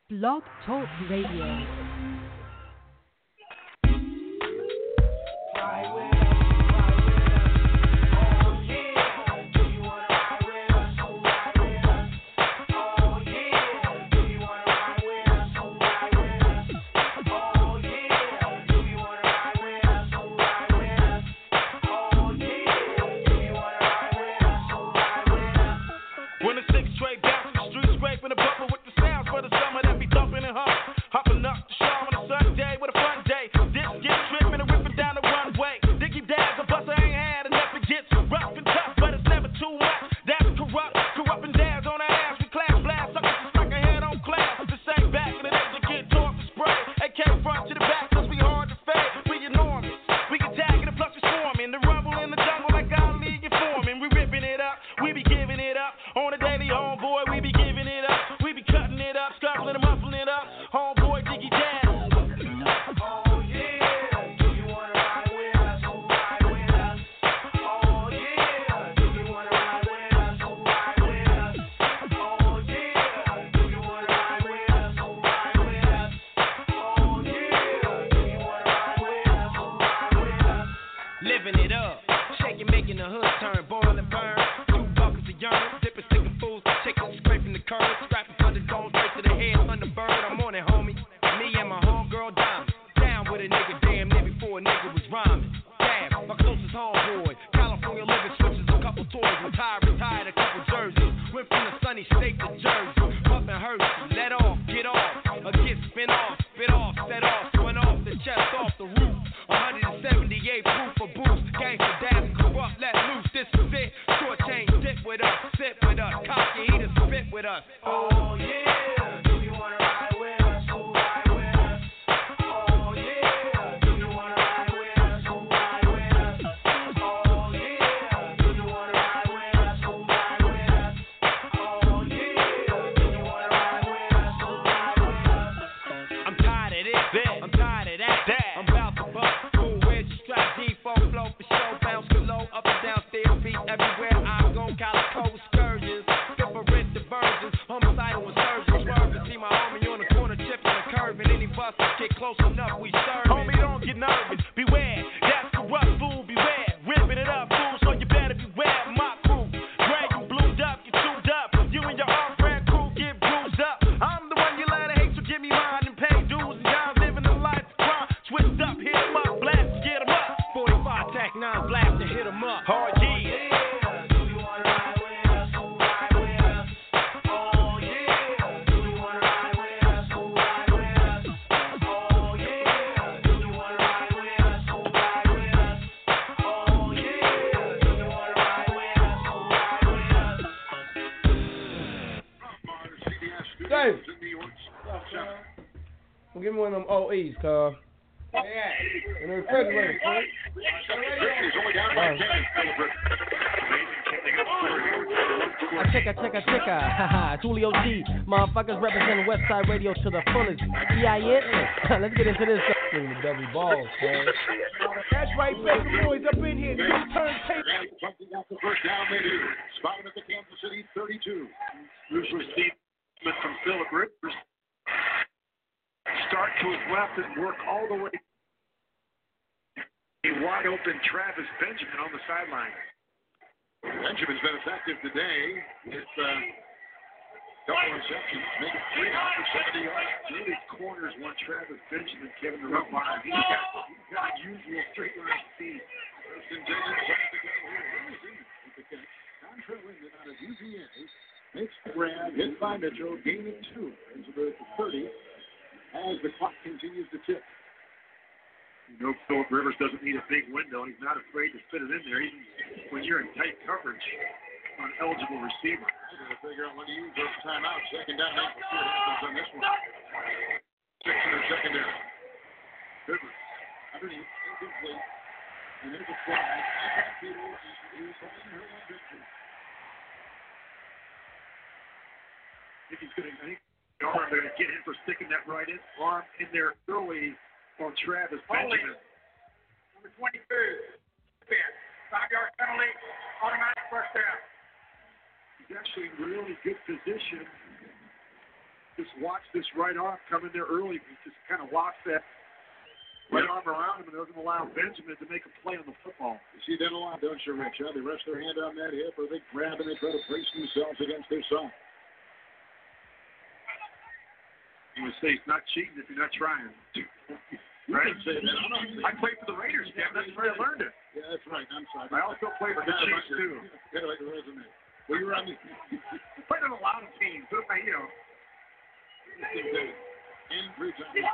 Blog Talk Radio. Give me one of them OEs, cuz. In the refrigerator, right? I check. Julio G. Motherfuckers representing Westside Radio to the fullest. Let's get into this. The double balls, man. That's right, baby boys up in here. Turntable. First down they do. Spotted at the Kansas City 32. Bruce received from Phillip Rivers. Start to his left and work all the way. A wide open Travis Benjamin on the sideline. Benjamin's been effective today with double receptions, make it 370 yards. Really corners one Travis Benjamin, Kevin the run line. He's got unusual straight line speed. Preston Jenkins tries to go here. Really easy with the catch. Contra Linden out of UVA makes the grab, hit by Mitchell, gain of 2 into the 30 as the clock continues to tick. You know, Phillip Rivers doesn't need a big window. He's not afraid to fit it in there, even when you're in tight coverage on an eligible receiver. We're going to figure out when to use those timeouts. Second down, we'll see what happens on this one. 6 in their secondary. Rivers underneath, incomplete. And there's a flag. He's holding her on victory. I think he's going to they're going to get him for sticking that right in arm in there early on Travis Benjamin. Number 22, 5-yard penalty, automatic first down. He's actually in really good position to just watch this right arm come in there early. He just kind of locks that right arm around him and doesn't allow Benjamin to make a play on the football. You see that a lot, don't you, Rich? They rest their hand on that hip, or they grab and they try to brace themselves against their son. You would say he's not cheating if you're not trying. Right? Say that. I played for the Raiders, Kevin. That's where I learned it. Yeah, that's right. I'm sorry. I also played for the Chiefs, too. Kind of like a resume. Well, you were on the... played on a lot of teams. But, you know. Andrew Johnson.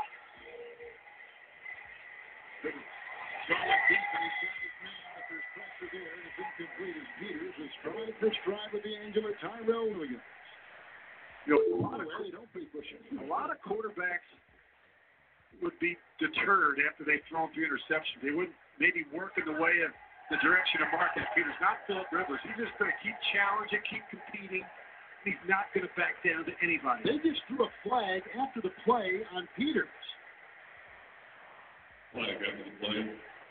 Solid defense. There's pressure there. And it's incomplete as Peters is trying to drive with the angular Tyrell Williams. You know, a lot of quarterbacks would be deterred after they've thrown 3 interceptions. They wouldn't maybe work in the way of the direction of Marcus Peters, not Philip Rivers. He's just going to keep challenging, keep competing. He's not going to back down to anybody. They just threw a flag after the play on Peters. Flag after the play.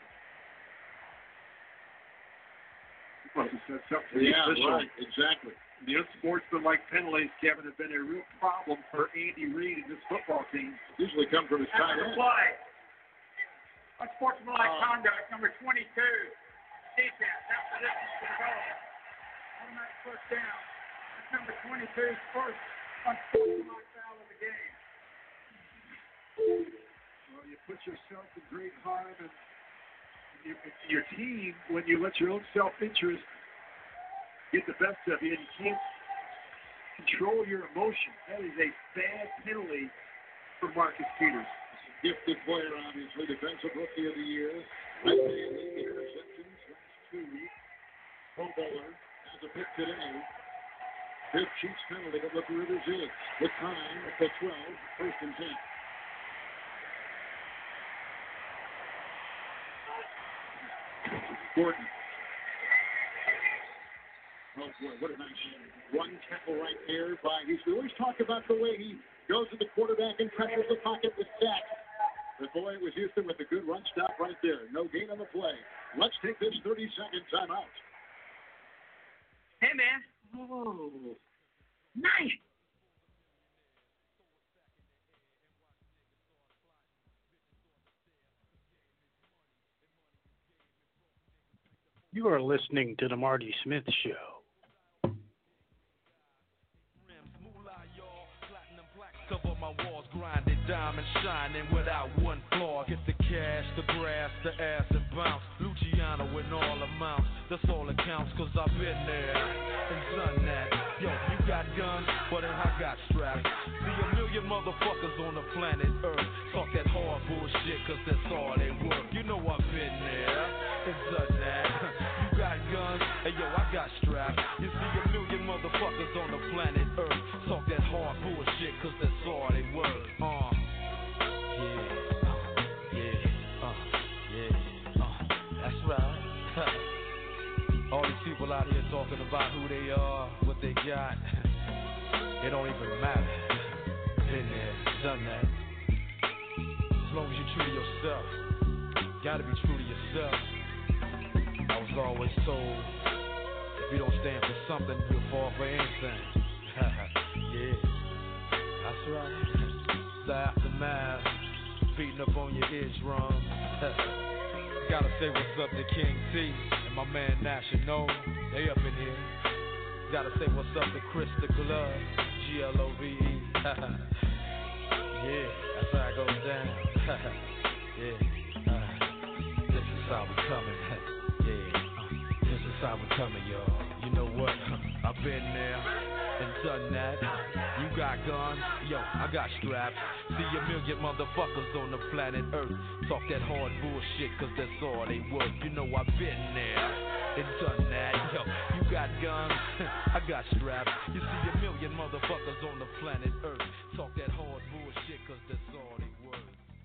Right, exactly. The unsportsmanlike penalties, Kevin, have been a real problem for Andy Reid and this football team. Usually come from his tight end. Unsportsmanlike conduct, number 22. Defense, after this is developed. Automatic first down. That's number 22's first unsportsmanlike foul of the game. Well, you put yourself in great harm, and your team, when you let your own self-interest get the best of you, and you can't control your emotions. That is a bad penalty for Marcus Peters. Gifted player, obviously, defensive rookie of the year. I'd say 8 interceptions last 2 weeks. Pro Bowler has a pick today. Big Chiefs penalty, but look where Rivers is. With time at the 12, first and 10. Gordon. Oh, boy, what a nice one tackle right there by Houston. We always talk about the way he goes to the quarterback and pressures the pocket with sacks. But, boy, it was Houston with a good run stop right there. No gain on the play. Let's take this 30-second timeout. Hey, man. Oh, nice. You are listening to The Marty Smith Show. Cover my walls, grinding, diamond shining without one flaw. Get the cash, the grass, the ass, and bounce. Luciano in all amounts. That's all that counts, cause I've been there and done that. Yo, you got guns, but then I got straps. See a million motherfuckers on the planet Earth. Talk that hard bullshit, cause that's all they work. You know I've been there and done that. You got guns, and yo, I got straps. You see a million motherfuckers on the planet Earth. Talk that hard bullshit, cause that's all they work. That's right. All these people out here talking about who they are, what they got. It don't even matter. Been there, done that. As long as you're true to yourself, gotta be true to yourself. I was always told, if you don't stand for something, you'll fall for anything. Yeah, that's right. The aftermath, beating up on your eardrums. Gotta say what's up to King T and my man National. They up in here. Gotta say what's up to Chris the Glove, Glove. Yeah, that's how it goes down. Yeah, this is how we coming. Yeah, this is how we coming, y'all. You know what? I've been there and done that. You got guns, yo, I got straps. See a million motherfuckers on the planet Earth. Talk that hard bullshit, cause that's all they work. You know I've been there and done that. Yo, you got guns, I got straps. You see a million motherfuckers on the planet Earth. Talk that hard bullshit, cause that's all they work.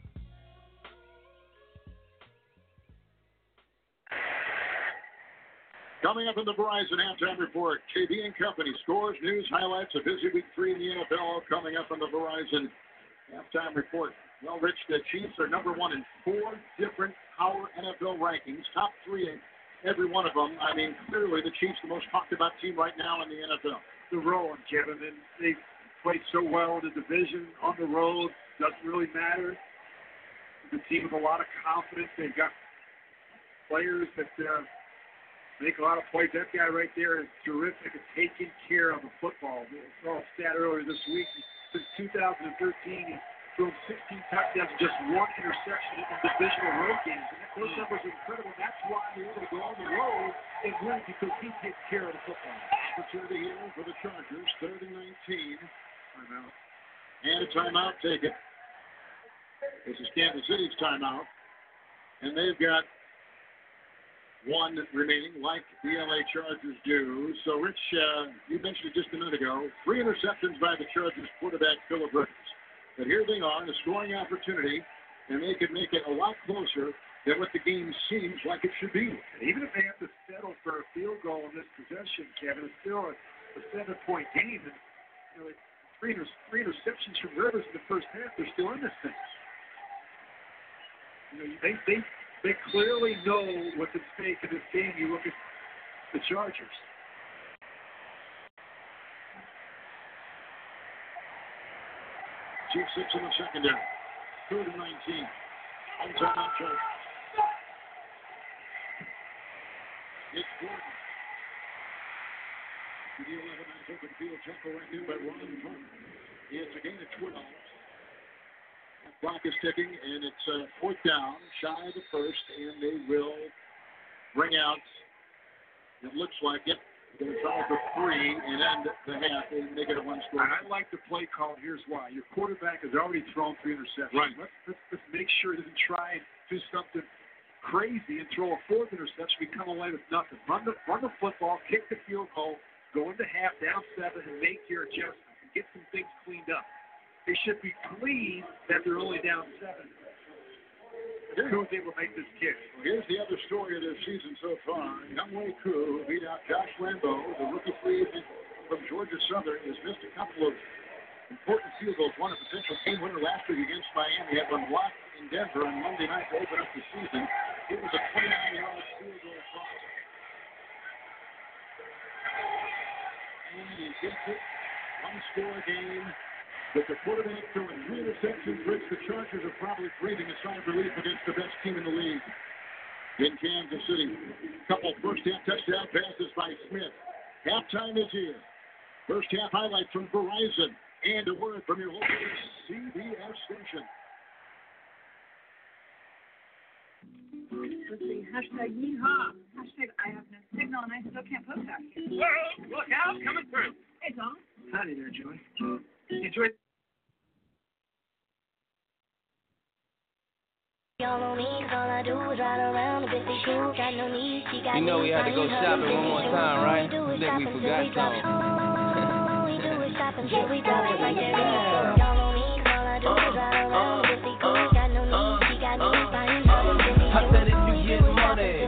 Coming up in the Verizon Halftime Report, KB and Company scores, news, highlights, a busy week 3 in the NFL coming up on the Verizon Halftime Report. Well, Rich, the Chiefs are number 1 in 4 different power NFL rankings, top 3 in every one of them. I mean, clearly the Chiefs the most talked about team right now in the NFL. The rolling, Kevin, and they played so well in the division on the road. Doesn't really matter. The team with a lot of confidence. They've got players that make a lot of plays. That guy right there is terrific at taking care of the football. I saw a stat earlier this week. Since 2013, he's thrown 16 touchdowns and just one interception in divisional road games. And those numbers are incredible. That's why they're able to go on the road and win, because he takes care of the football. Opportunity here for the Chargers, 3rd and 19. Timeout. And a timeout taken. This is Kansas City's timeout. And they've got one remaining, like the LA Chargers do. So, Rich, you mentioned it just a minute ago. 3 interceptions by the Chargers quarterback, Phillip Rivers. But here they are, a scoring opportunity, and they could make it a lot closer than what the game seems like it should be. Even if they have to settle for a field goal in this possession, Kevin, it's still a 7-point game. And, you know, three interceptions from Rivers in the first half. They're still in this thing. You know, they clearly know what's at stake in this game. You look at the Chargers. Chief 6 in the secondary. 3rd and 19. On timeout, Chargers. It's Gordon. The 11 on open field, tackle right here by Ryan Turner. It's a gain of 12. The clock is ticking, and it's 4th down, shy of the first, and they will bring out, it looks like it, they're going to try for 3 and end the half and make it a one-score. I like the play call. Here's why. Your quarterback has already thrown 3 interceptions. Right. Let's make sure he doesn't try and do something crazy and throw a 4th interception. We come away with nothing. Run the football, kick the field goal, go into half, down 7, and make your adjustments and get some things cleaned up. They should be pleased that they're only down 7. Who was able to make this kick? Well, here's the other story of their season so far. Younghoe Koo beat out Josh Lambo, the rookie free agent from Georgia Southern, has missed a couple of important field goals. One a potential game winner last week against Miami, had one blocked in Denver on Monday night to open up the season. It was a 29-yard field goal cross. And he gets it. One-score game. With the quarterback throwing 3 interceptions, Rich, the Chargers are probably breathing a sigh of relief against the best team in the league in Kansas City. Couple first-half touchdown passes by Smith. Halftime is here. First-half highlights from Verizon. And a word from your local CBS station. Let's see, hashtag yeehaw. Hashtag I have no signal and I still can't post out here. Whoa, look out, coming through. Hey, Tom. Howdy there, Joey. Enjoy. You know we had to go shopping one more time, right? I think we forgot something. I said if you get money,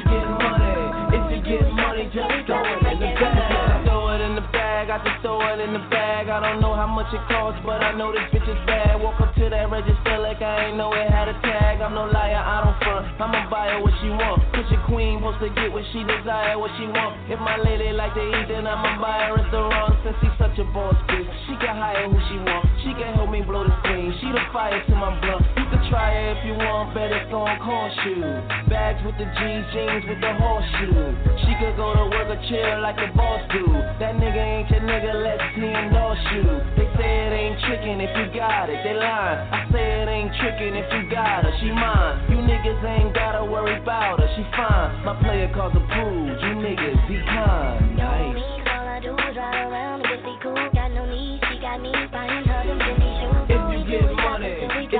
just throw it in the bag. Throw it in the bag, I just throw it in the bag. I don't know how much it costs, but I know this bitch is bad. Walk up to that register like I ain't know it had a tag. I'm no liar, I don't front. I'ma buy her what she want. Cause your queen wants to get what she desire, what she want. If my lady like to eat, then I'ma buy her restaurant. Since she's such a boss bitch, she can hire who she want. She can help me blow the steam. She the fire to my blunt. You can try her if you want, bet it's gon' cost you. Bags with the G's, jeans with the horseshoe. She could go to work or chill like the boss do. That nigga ain't your nigga, let's see endorse you. They say it ain't trickin' if you got it, they lying. I say it ain't trickin' if you got her, she mine. You niggas ain't gotta worry about her, she fine. My player calls approved, you niggas be kind. Nice. All I do is ride around with the cool, got no need, she got me buying her them Fendi shoes. If you get money,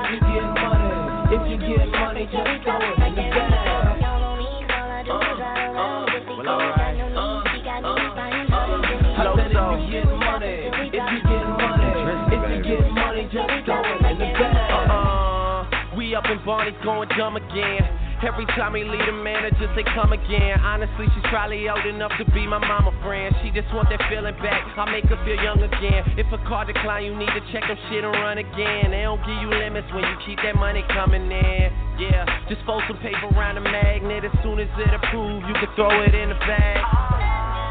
just throw it in the bag. Well, alright. I said if you get money, just throw it in the bag. We up in Barney's going dumb again. Every time he leave the manager, say come again. Honestly, she's probably old enough to be my mama friend. She just want that feeling back, I'll make her feel young again. If a car decline, you need to check them shit and run again. They don't give you limits when you keep that money coming in. Yeah, just fold some paper around the magnet. As soon as it approves, you can throw it in the bag.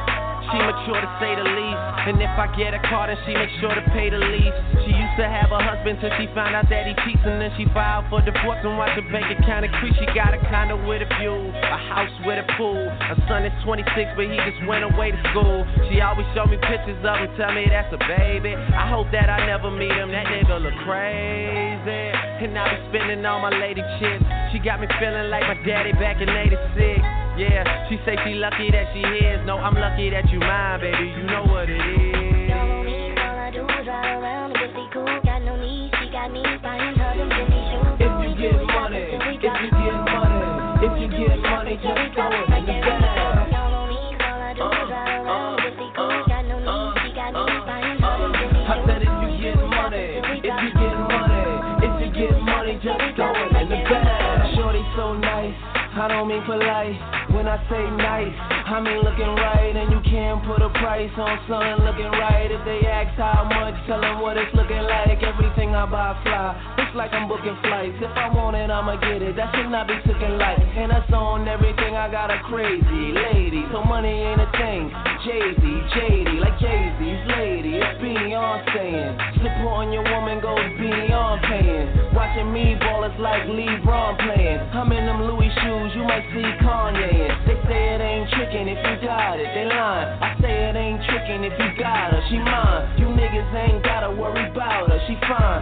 She mature to say the least. And if I get a car, then she make sure to pay the lease. She used to have a husband till she found out that he cheats, and then she filed for divorce and watched her bank account increase. She got a condo with a view, a house with a pool. Her son is 26, but he just went away to school. She always show me pictures of him, tell me that's a baby. I hope that I never meet him, that nigga look crazy. And I be spending all my lady chicks. She got me feeling like my daddy back in 86. Yeah, she say she lucky that she is. No, I'm lucky that you mine, baby. You know what it is. All I do is ride around with the cool. Got no need, she got me buying her them Jimmy shoes. If you get money, if you get money, if you get money, just throw it in the bag. All I do is ride around with the cool. Got no need, she got me buying her them Jimmy shoes. I said if you get money, if you get money, if you get money, just throw it in the bag. Shorty so nice, I don't mean polite. When I say nice, I mean looking right. And you can't put a price on something looking right. If they ask how much, tell them what it's looking like. Everything I buy fly, it's like I'm booking flights. If I want it, I'ma get it. That should not be taken light. And that's on everything, I got a crazy lady. So money ain't a thing. Jay-Z, JD, like Jay-Z's lady. It's Beyonce. Supporting your woman goes beyond paying. Watching me ball is like LeBron playing. I'm in them Louis shoes, you might see Kanye. They say it ain't trickin' if you got it, they lying. I say it ain't trickin' if you got her, she mine. You niggas ain't gotta worry about her, she fine.